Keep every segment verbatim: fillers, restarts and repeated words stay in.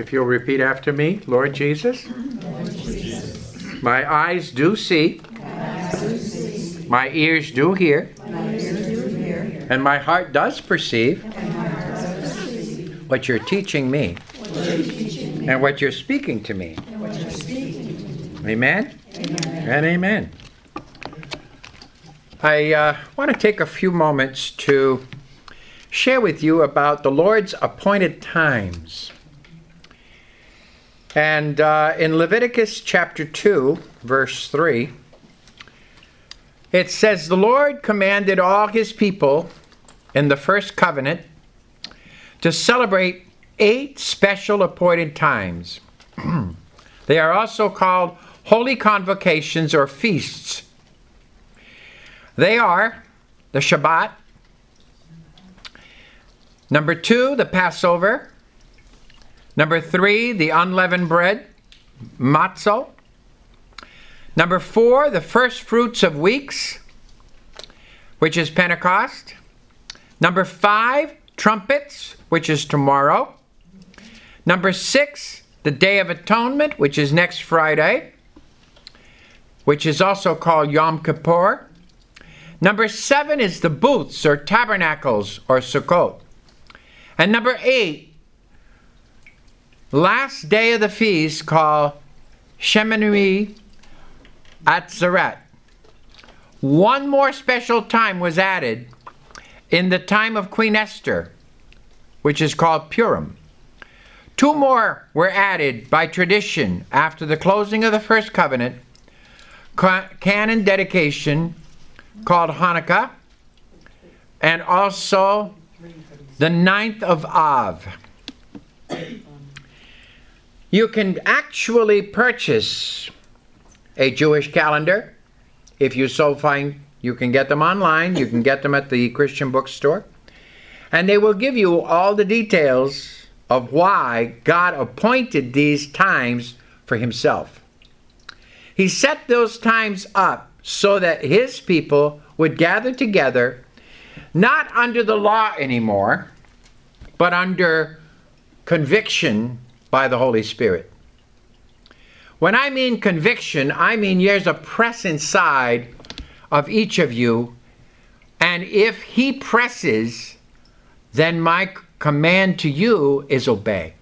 If you'll repeat after me, Lord Jesus, Lord Jesus. My eyes do see, My eyes do see. my ears do hear, My ears do hear. and my heart does perceive And my heart does perceive. what you're teaching me What you're teaching me. and what you're speaking to me. And what you're speaking to me. Amen? Amen. And amen. I uh, want to take a few moments to share with you about the Lord's appointed times. And uh, in Leviticus chapter two, verse three, it says, "The Lord commanded all his people in the first covenant to celebrate eight special appointed times. They are also called holy convocations or feasts. They are the Shabbat, number two, the Passover, number three, the unleavened bread, matzah, number four, the first fruits of weeks, which is Pentecost, number five, trumpets, which is tomorrow, number six, the Day of Atonement, which is next Friday, which is also called Yom Kippur. Number seven is the booths or tabernacles or Sukkot. And number eight, last day of the feast called Shemini Atzeret. One more special time was added in the time of Queen Esther, which is called Purim. Two more were added by tradition after the closing of the first covenant, canon dedication called Hanukkah, and also the ninth of Av. You can actually purchase a Jewish calendar. If you so find, you can get them online. You can get them at the Christian bookstore. And they will give you all the details of why God appointed these times for himself. He set those times up so that his people would gather together, not under the law anymore, but under conviction by the Holy Spirit. When I mean conviction, I mean there's a press inside of each of you, and if he presses, then my command to you is obey.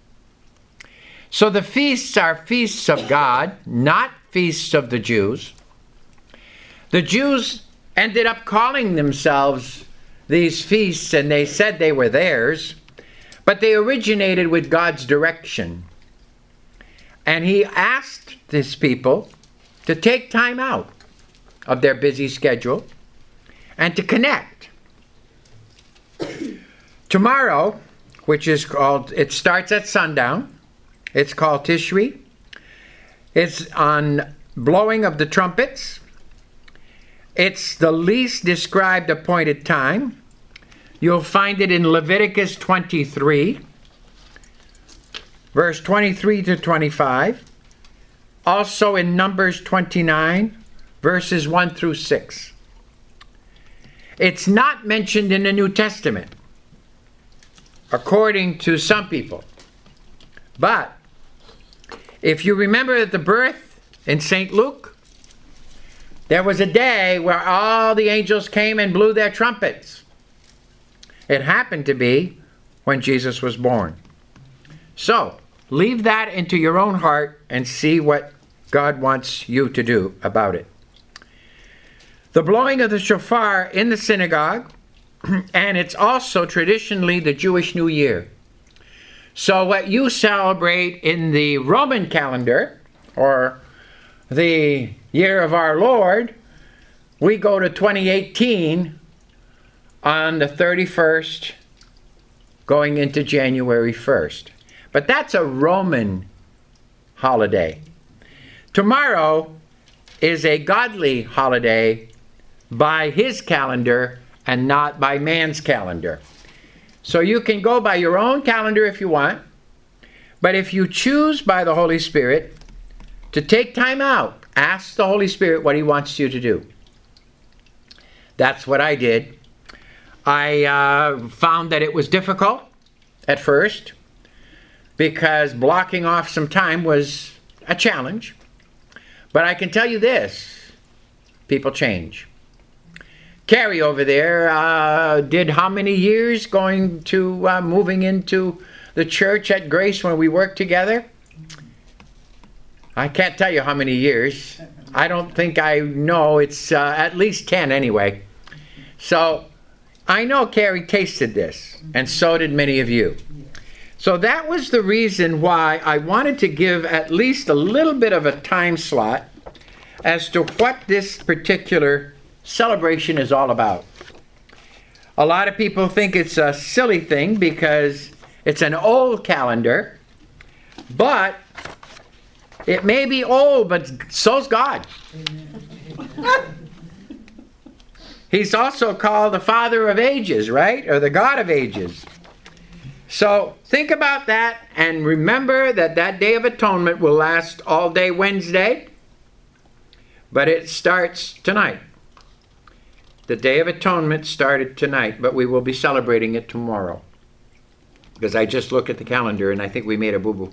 So the feasts are feasts of God, not feasts of the Jews. The Jews ended up calling themselves these feasts, and they said they were theirs, but they originated with God's direction. And he asked his people to take time out of their busy schedule and to connect. Tomorrow, which is called, it starts at sundown. It's called Tishri. It's on blowing of the trumpets. It's the least described appointed time. You'll find it in Leviticus twenty-three, verse twenty-three to twenty-five. Also in Numbers twenty-nine, verses one through six. It's not mentioned in the New Testament, according to some people. But if you remember at the birth in Saint Luke, there was a day where all the angels came and blew their trumpets. It happened to be when Jesus was born. So, leave that into your own heart and see what God wants you to do about it. The blowing of the shofar in the synagogue, and it's also traditionally the Jewish New Year. So what you celebrate in the Roman calendar, or the year of our Lord, we go to twenty eighteen on the thirty-first, going into January first. But that's a Roman holiday. Tomorrow is a godly holiday by his calendar and not by man's calendar. So you can go by your own calendar if you want, but if you choose by the Holy Spirit to take time out, ask the Holy Spirit what he wants you to do. That's what I did. I uh, found that it was difficult at first because blocking off some time was a challenge. But I can tell you this, people change. Carrie over there uh, did how many years going to uh, moving into the church at Grace when we worked together? I can't tell you how many years. I don't think I know. It's uh, at least ten anyway. So I know Carrie tasted this, and so did many of you. So that was the reason why I wanted to give at least a little bit of a time slot as to what this particular celebration is all about. A lot of people think it's a silly thing because it's an old calendar, but it may be old, but so's God. He's also called the Father of Ages, right? Or the God of Ages. So think about that and remember that that Day of Atonement will last all day Wednesday, but it starts tonight. The Day of Atonement started tonight, but we will be celebrating it tomorrow. Because I just looked at the calendar and I think we made a boo-boo.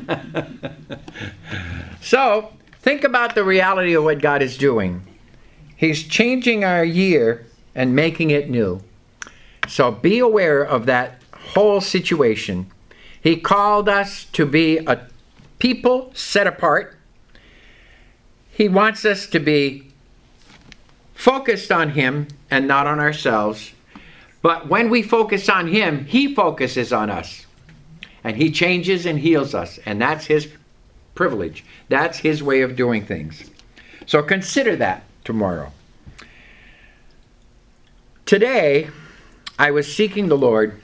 So, think about the reality of what God is doing. He's changing our year and making it new. So be aware of that whole situation. He called us to be a people set apart. He wants us to be focused on Him and not on ourselves. But when we focus on Him, He focuses on us. And He changes and heals us. And that's His privilege. That's His way of doing things. So consider that tomorrow. Today, I was seeking the Lord,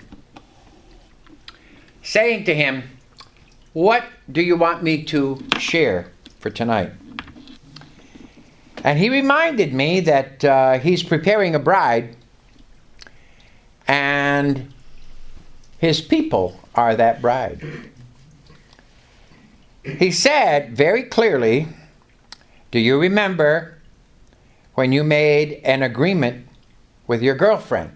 saying to Him, what do you want me to share for tonight? And He reminded me that uh, He's preparing a bride, and His people are that bride. He said very clearly, do you remember when you made an agreement with your girlfriend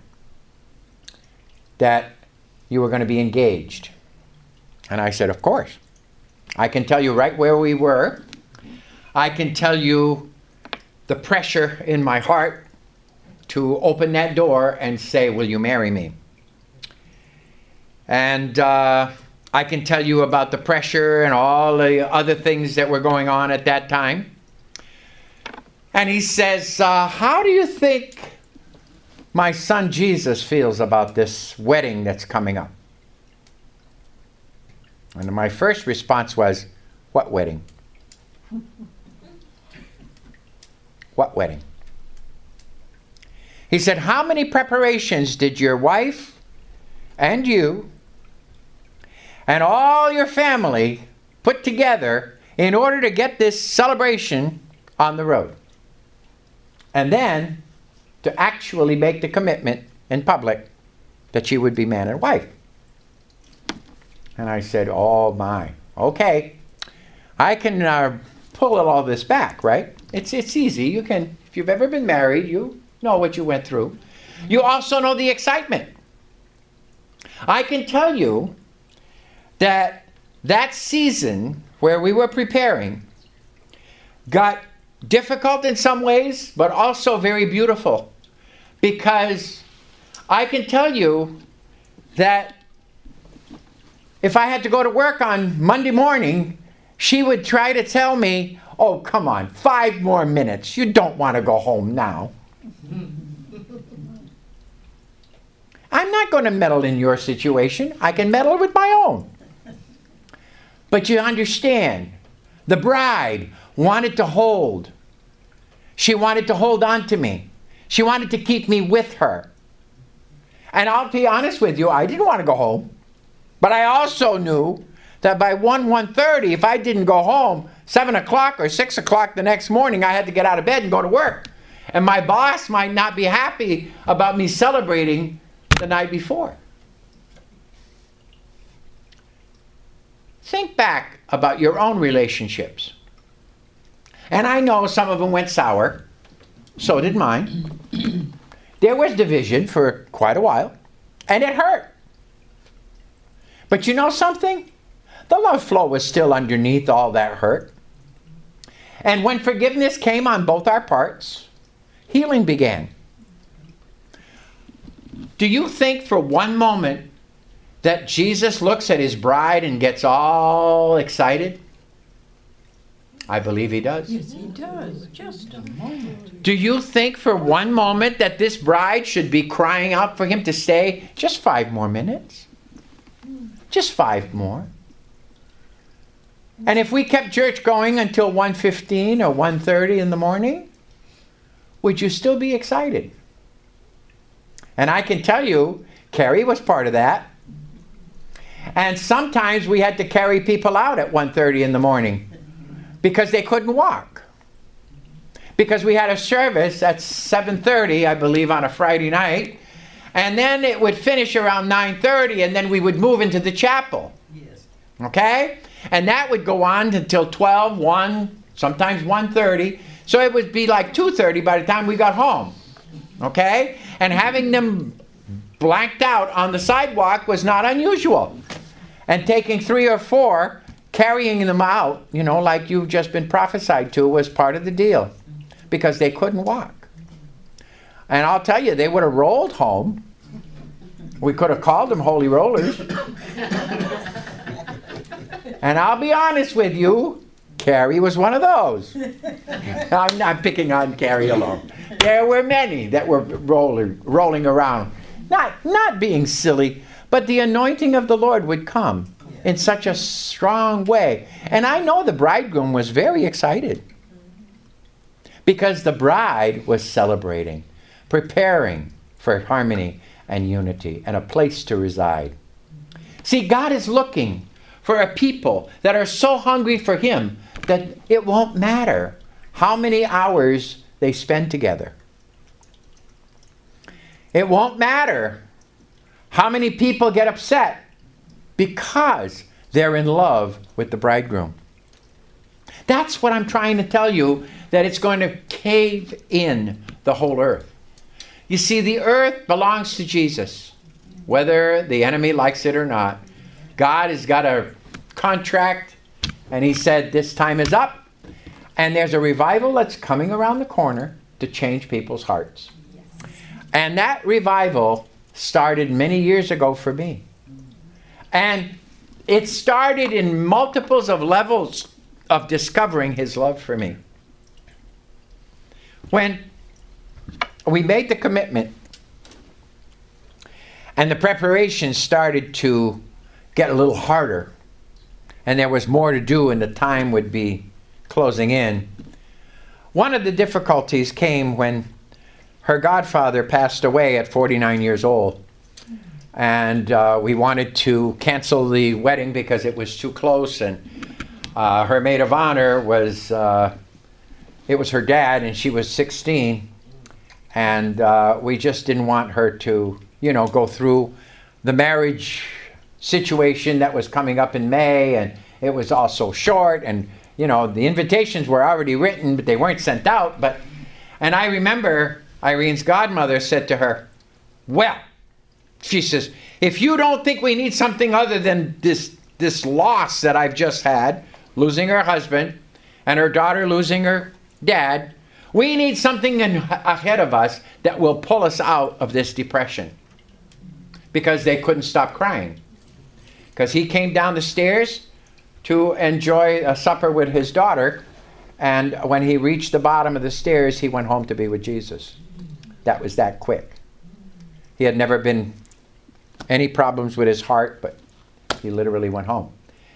that you were going to be engaged? And I said, of course. I can tell you right where we were. I can tell you the pressure in my heart to open that door and say, will you marry me? And uh, I can tell you about the pressure and all the other things that were going on at that time. And he says, uh, how do you think my son Jesus feels about this wedding that's coming up? And my first response was, what wedding? What wedding? He said, how many preparations did your wife and you and all your family put together in order to get this celebration on the road? And then to actually make the commitment in public that you would be man and wife. And I said, oh my, okay. I can uh, pull all this back, right? It's it's easy. You can, if you've ever been married, you know what you went through. You also know the excitement. I can tell you that that season where we were preparing got difficult in some ways, but also very beautiful. Because I can tell you that if I had to go to work on Monday morning, she would try to tell me, oh, come on, five more minutes. You don't want to go home now. I'm not going to meddle in your situation. I can meddle with my own. But you understand, the bride wanted to hold. She wanted to hold on to me. She wanted to keep me with her. And I'll be honest with you, I didn't want to go home. But I also knew that by one, one thirty, if I didn't go home, seven o'clock or six o'clock the next morning, I had to get out of bed and go to work. And my boss might not be happy about me celebrating the night before. Think back about your own relationships. And I know some of them went sour. So did mine. There was division for quite a while. And it hurt. But you know something? the love flow was still underneath all that hurt. And when forgiveness came on both our parts, healing began. Do you think for one moment that Jesus looks at his bride and gets all excited? I believe he does. Yes, he does. Just a moment. Do you think for one moment that this bride should be crying out for him to stay just five more minutes? Just five more. And if we kept church going until one fifteen or one thirty in the morning, would you still be excited? And I can tell you, Carrie was part of that. And sometimes we had to carry people out at one thirty in the morning because they couldn't walk. Because we had a service at seven thirty, I believe, on a Friday night. And then it would finish around nine thirty, and then we would move into the chapel. Yes. Okay? And that would go on until twelve, one, sometimes one thirty. So it would be like two thirty by the time we got home. Okay? And having them blanked out on the sidewalk was not unusual. And taking three or four, carrying them out, you know, like you've just been prophesied to, was part of the deal. Because they couldn't walk. And I'll tell you, they would have rolled home. We could have called them holy rollers. And I'll be honest with you, Carrie was one of those. I'm not picking on Carrie alone. There were many that were rolling, rolling around. Not, not being silly, but the anointing of the Lord would come in such a strong way. And I know the bridegroom was very excited. Because the bride was celebrating, preparing for harmony and unity and a place to reside. See, God is looking for a people that are so hungry for him that it won't matter how many hours they spend together. It won't matter how many people get upset because they're in love with the bridegroom. That's what I'm trying to tell you, that it's going to cave in the whole earth. You see, the earth belongs to Jesus, whether the enemy likes it or not. God has got a contract, and he said this time is up, and there's a revival that's coming around the corner to change people's hearts. Yes. And that revival started many years ago for me. And it started in multiples of levels of discovering his love for me. When we made the commitment and the preparations started to get a little harder and there was more to do and the time would be closing in, one of the difficulties came when her godfather passed away at forty-nine years old. And uh, we wanted to cancel the wedding because it was too close, and uh, her maid of honor was, uh, it was her dad, and she was sixteen, and uh, we just didn't want her to, you know, go through the marriage situation that was coming up in May, and it was all so short, and, you know, the invitations were already written, but they weren't sent out, but, and I remember Irene's godmother said to her, well, she says, if you don't think we need something other than this this loss that I've just had, losing her husband and her daughter losing her dad, we need something in, ahead of us that will pull us out of this depression. Because they couldn't stop crying. Because he came down the stairs to enjoy a supper with his daughter, and when he reached the bottom of the stairs, he went home to be with Jesus. That was that quick. He had never been any problems with his heart, but he literally went home.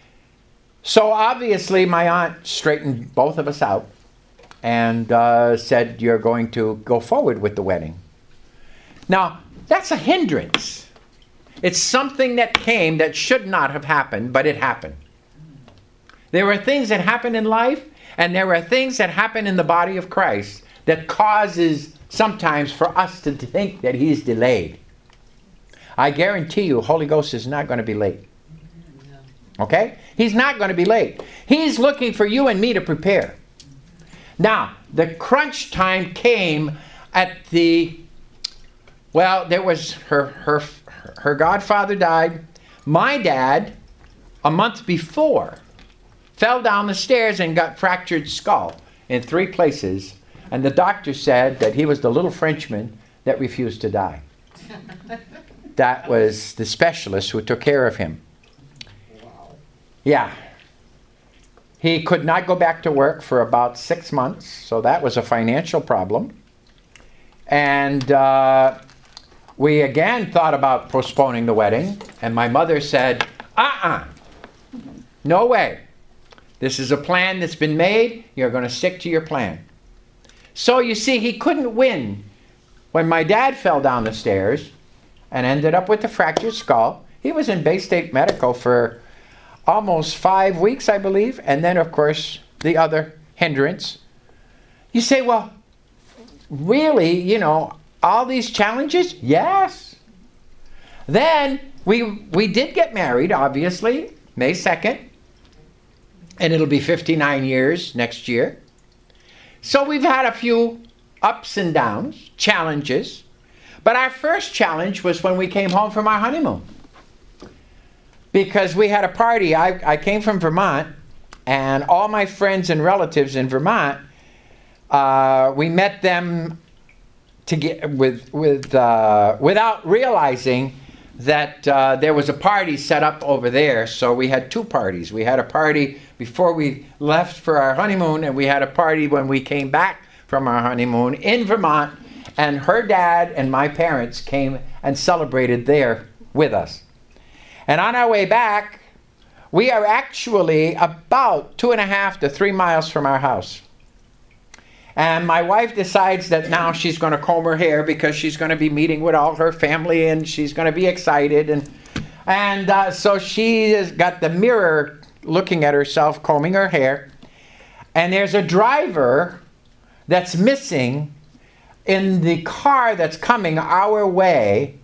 So obviously my aunt straightened both of us out and uh, said, you're going to go forward with the wedding. Now, that's a hindrance. It's something that came that should not have happened, but it happened. There are things that happen in life, and there are things that happen in the body of Christ that causes sometimes for us to think that he's delayed. I guarantee you, Holy Ghost is not going to be late. Okay? He's not going to be late. He's looking for you and me to prepare. Now, the crunch time came at the, well, there was her, her, her godfather died. My dad a month before, fell down the stairs and got fractured skull in three places. And the doctor said that he was the little Frenchman that refused to die. That was the specialist who took care of him. Yeah. He could not go back to work for about six months, so that was a financial problem. And uh, we again thought about postponing the wedding, and my mother said, uh-uh, no way. This is a plan that's been made. You're going to stick to your plan. So you see, he couldn't win. When my dad fell down the stairs and ended up with a fractured skull, he was in Bay State Medical for almost five weeks, I believe, and then, of course, the other hindrance. You say, well, really, you know, all these challenges? Yes. Then we we did get married, obviously, May second, and it'll be fifty-nine years next year. So we've had a few ups and downs, challenges. But our first challenge was when we came home from our honeymoon. Because we had a party. I, I came from Vermont, and all my friends and relatives in Vermont, uh, we met them to get, with, with, uh, without realizing that uh, there was a party set up over there. So we had two parties. We had a party before we left for our honeymoon, and we had a party when we came back from our honeymoon in Vermont, and her dad and my parents came and celebrated there with us. And on our way back, we are actually about two and a half to three miles from our house. And my wife decides that now she's going to comb her hair because she's going to be meeting with all her family, and she's going to be excited. And and uh, so she has got the mirror looking at herself, combing her hair. And there's a driver that's missing in the car that's coming our way.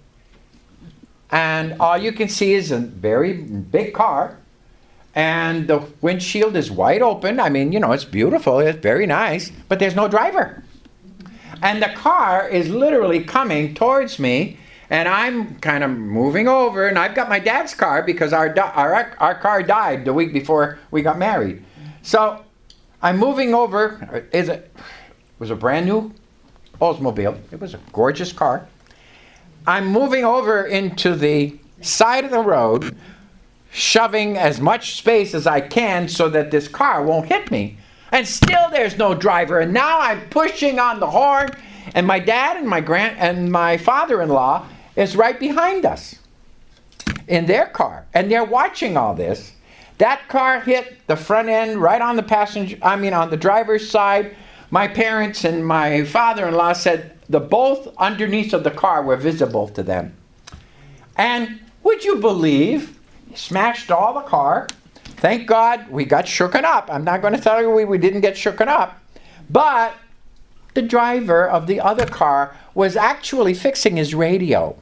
And all you can see is a very big car. And the windshield is wide open. I mean, you know, it's beautiful. It's very nice. But there's no driver. And the car is literally coming towards me. And I'm kind of moving over. And I've got my dad's car because our, our, our car died the week before we got married. So I'm moving over. Is it, it was a brand new Oldsmobile. It was a gorgeous car. I'm moving over into the side of the road, shoving as much space as I can so that this car won't hit me. And still there's no driver. And now I'm pushing on the horn, and my dad and my grand and my father-in-law is right behind us in their car. And they're watching all this. That car hit the front end right on the passenger, I mean on the driver's side. My parents and my father-in-law said the both underneath of the car were visible to them. And would you believe, smashed all the car. Thank God we got shooken up. I'm not going to tell you we, we didn't get shooken up. But the driver of the other car was actually fixing his radio.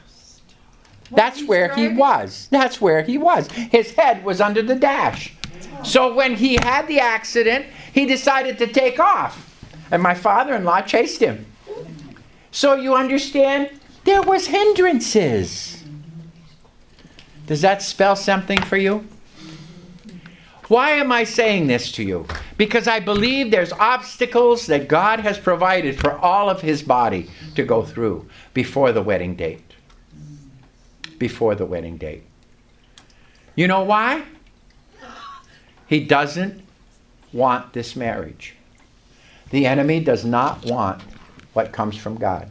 That's where he was. That's where he was. His head was under the dash. So when he had the accident, he decided to take off. And my father-in-law chased him. So you understand, there was hindrances. Does that spell something for you? Why am I saying this to you? Because I believe there's obstacles that God has provided for all of his body to go through before the wedding date. Before the wedding date. You know why? He doesn't want this marriage. The enemy does not want what comes from God.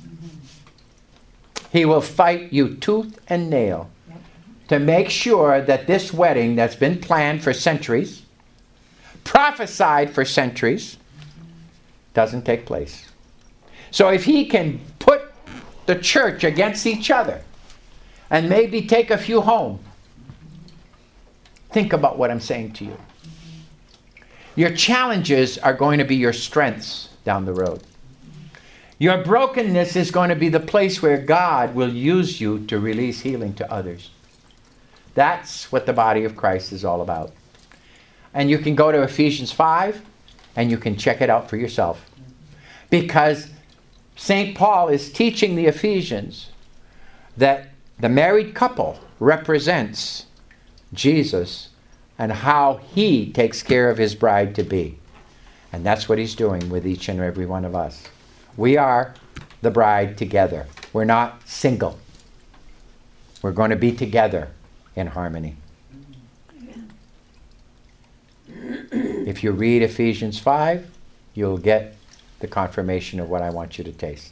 He will fight you tooth and nail to make sure that this wedding that's been planned for centuries, prophesied for centuries, doesn't take place. So if he can put the church against each other and maybe take a few home, think about what I'm saying to you. Your challenges are going to be your strengths down the road. Your brokenness is going to be the place where God will use you to release healing to others. That's what the body of Christ is all about. And you can go to Ephesians five and you can check it out for yourself. Because Saint Paul is teaching the Ephesians that the married couple represents Jesus and how he takes care of his bride to be. And that's what he's doing with each and every one of us. We are the bride together. We're not single. We're going to be together in harmony. If you read Ephesians five, you'll get the confirmation of what I want you to taste.